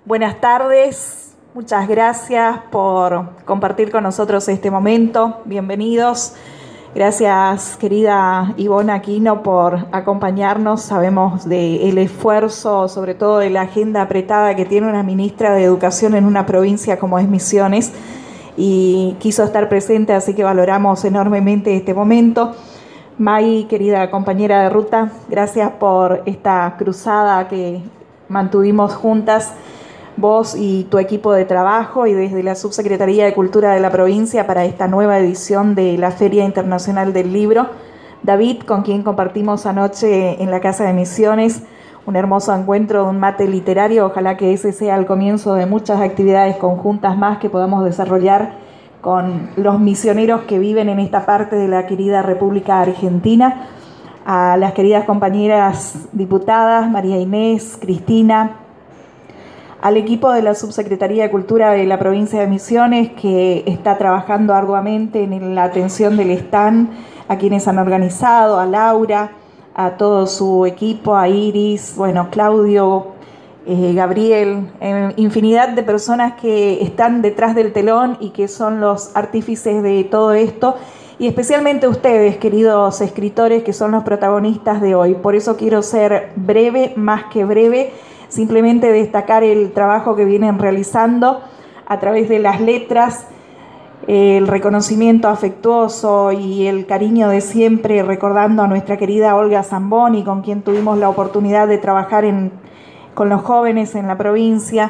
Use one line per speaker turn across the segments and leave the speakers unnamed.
Buenas tardes, muchas gracias por compartir con nosotros este momento. Bienvenidos. Gracias, querida Ivonne Aquino, por acompañarnos. Sabemos del esfuerzo, sobre todo de la agenda apretada que tiene una ministra de Educación en una provincia como es Misiones, y quiso estar presente, así que valoramos enormemente este momento. May, querida compañera de ruta, gracias por esta cruzada que mantuvimos juntas, vos y tu equipo de trabajo, y desde la Subsecretaría de Cultura de la provincia para esta nueva edición de la Feria Internacional del Libro. David, con quien compartimos anoche en la Casa de Misiones un hermoso encuentro de un mate literario. Ojalá que ese sea el comienzo de muchas actividades conjuntas más que podamos desarrollar con los misioneros que viven en esta parte de la querida República Argentina. A las queridas compañeras diputadas, María Inés, Cristina, al equipo de la Subsecretaría de Cultura de la provincia de Misiones, que está trabajando arduamente en la atención del stand, a quienes han organizado, a Laura, a todo su equipo, a Iris, Claudio, Gabriel, infinidad de personas que están detrás del telón y que son los artífices de todo esto, y especialmente ustedes, queridos escritores, que son los protagonistas de hoy. Por eso quiero ser breve, más que breve, simplemente destacar el trabajo que vienen realizando a través de las letras, el reconocimiento afectuoso y el cariño de siempre, recordando a nuestra querida Olga Zamboni, con quien tuvimos la oportunidad de trabajar con los jóvenes en la provincia,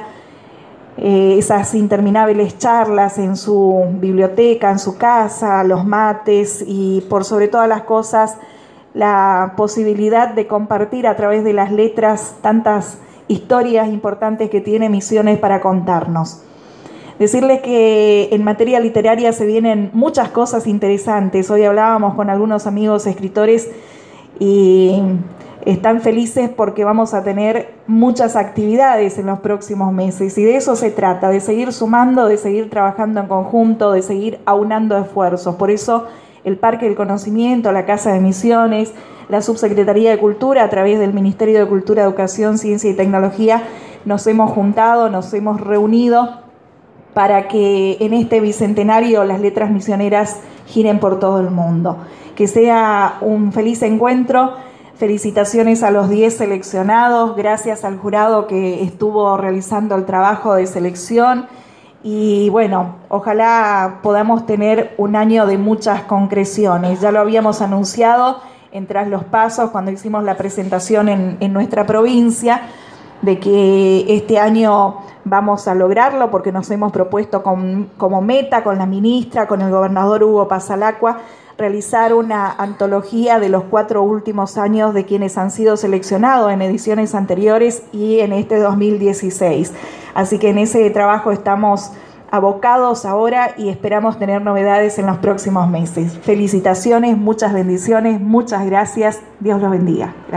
esas interminables charlas en su biblioteca, en su casa, los mates y por sobre todas las cosas la posibilidad de compartir a través de las letras tantas historias importantes que tiene Misiones para contarnos. Decirles que en materia literaria se vienen muchas cosas interesantes. Hoy hablábamos con algunos amigos escritores y están felices porque vamos a tener muchas actividades en los próximos meses, y de eso se trata, de seguir sumando, de seguir trabajando en conjunto, de seguir aunando esfuerzos. Por eso el Parque del Conocimiento, la Casa de Misiones, la Subsecretaría de Cultura, a través del Ministerio de Cultura, Educación, Ciencia y Tecnología, nos hemos juntado, nos hemos reunido para que en este bicentenario las letras misioneras giren por todo el mundo. Que sea un feliz encuentro. Felicitaciones a los 10 seleccionados, gracias al jurado que estuvo realizando el trabajo de selección, y ojalá podamos tener un año de muchas concreciones. Ya lo habíamos anunciado en Tras los Pasos cuando hicimos la presentación en nuestra provincia, de que este año vamos a lograrlo porque nos hemos propuesto como meta con la ministra, con el gobernador Hugo Pasalacqua, realizar una antología de los 4 últimos años de quienes han sido seleccionados en ediciones anteriores y en este 2016. Así que en ese trabajo estamos abocados ahora y esperamos tener novedades en los próximos meses. Felicitaciones, muchas bendiciones, muchas gracias. Dios los bendiga. Gracias.